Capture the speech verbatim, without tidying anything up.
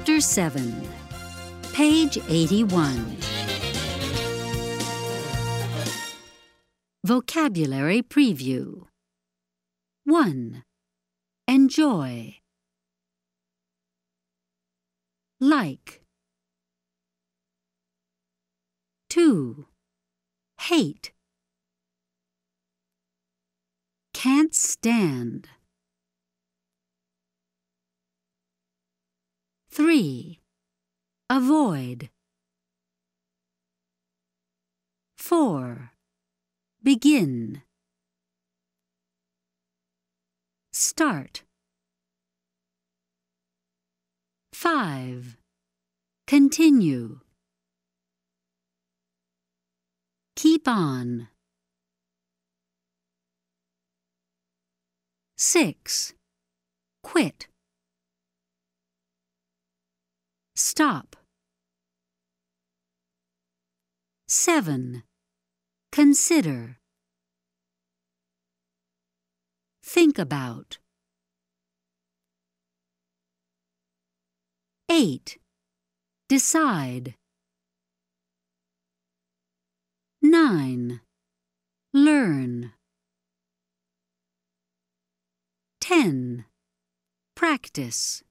Chapter seven, Page eighty-one. Vocabulary Preview. one. Enjoy. Like. two. Hate. Can't stand. three. Avoid. four. Begin. Start. five. Continue. Keep on. six. Quit. Stop. seven. Consider. Think about. eight. Decide. nine. Learn. ten. Practice.